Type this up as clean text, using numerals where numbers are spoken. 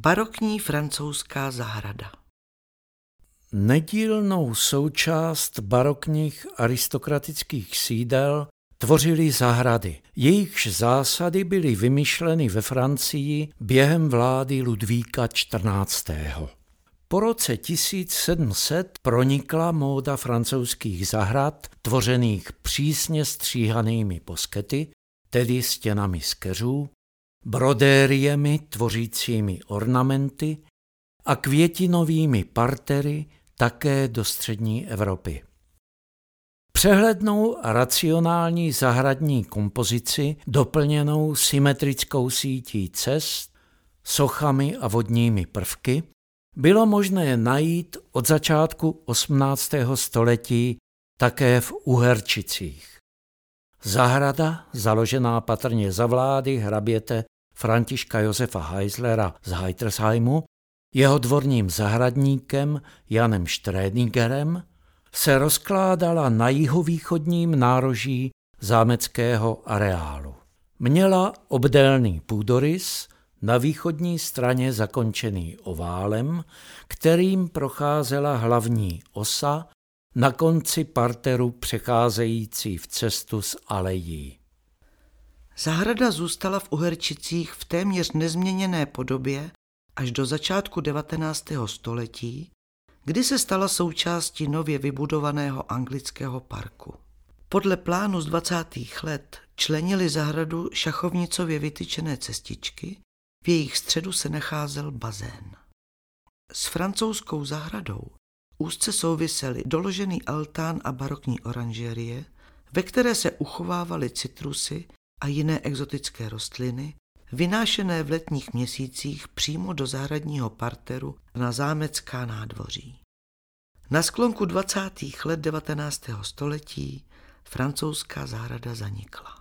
Barokní francouzská zahrada. Nedílnou součást barokních aristokratických sídel tvořily zahrady. Jejichž zásady byly vymyšleny ve Francii během vlády Ludvíka XIV. Po roce 1700 pronikla móda francouzských zahrad, tvořených přísně stříhanými poskety, tedy stěnami z keřů, brodériemi tvořícími ornamenty a květinovými partery také do střední Evropy. Přehlednou a racionální zahradní kompozici, doplněnou symetrickou sítí cest, sochami a vodními prvky, bylo možné najít od začátku 18. století také v Uherčicích. Zahrada, založená patrně za vlády hraběte Františka Josefa Heislera z Heitersheimu, jeho dvorním zahradníkem Janem Štrénigerem, se rozkládala na jihovýchodním nároží zámeckého areálu. Měla obdélný půdorys, na východní straně zakončený oválem, kterým procházela hlavní osa, na konci parteru přecházející v cestu z alejí. Zahrada zůstala v Uherčicích v téměř nezměněné podobě až do začátku 19. století, kdy se stala součástí nově vybudovaného anglického parku. Podle plánu z 20. let členily zahradu šachovnicově vytyčené cestičky, v jejich středu se nacházel bazén. S francouzskou zahradou úzce souvisely doložený altán a barokní oranžerie, ve které se uchovávaly citrusy a jiné exotické rostliny, vynášené v letních měsících přímo do zahradního parteru na zámecká nádvoří. Na sklonku 20. let 19. století francouzská zahrada zanikla.